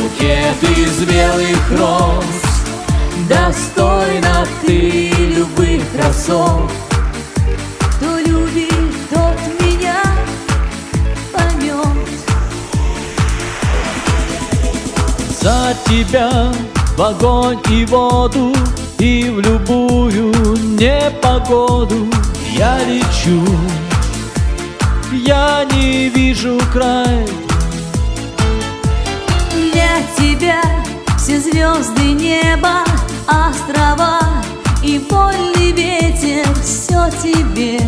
Букет из белых роз, достойна ты любых красот. Кто любит, тот меня поймет. За тебя в огонь и воду, и в любую непогоду я лечу. Я не вижу края. Для тебя все звезды неба, острова и вольный ветер, все тебе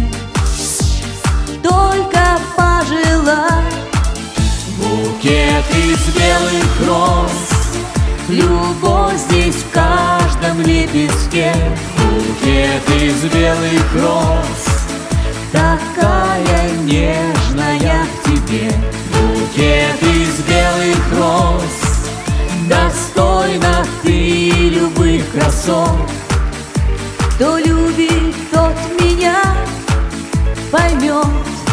только пожелай. Букет из белых роз, любовь здесь в каждом лепестке. Букет из белых роз, такая нежная к тебе. Букет из белых роз, достойна ты любых красот. Кто любит, тот меня поймет.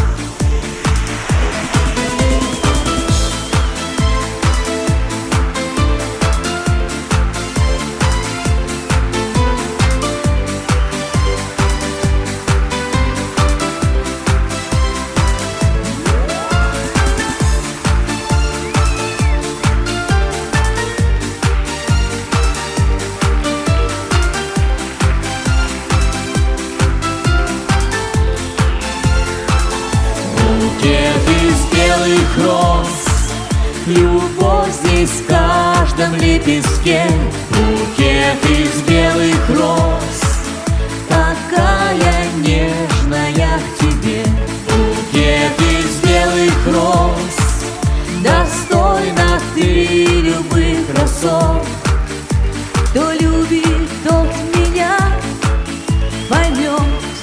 Букет из белых роз, любовь здесь в каждом лепестке. Букет из белых роз, такая нежная к тебе. Букет из белых роз, достойна ты любых красот. Кто любит, тот меня поймет.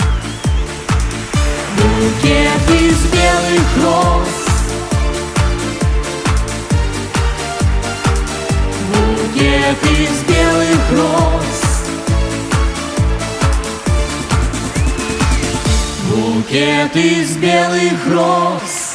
Букет из белых роз, букет из белых роз, букет из белых роз.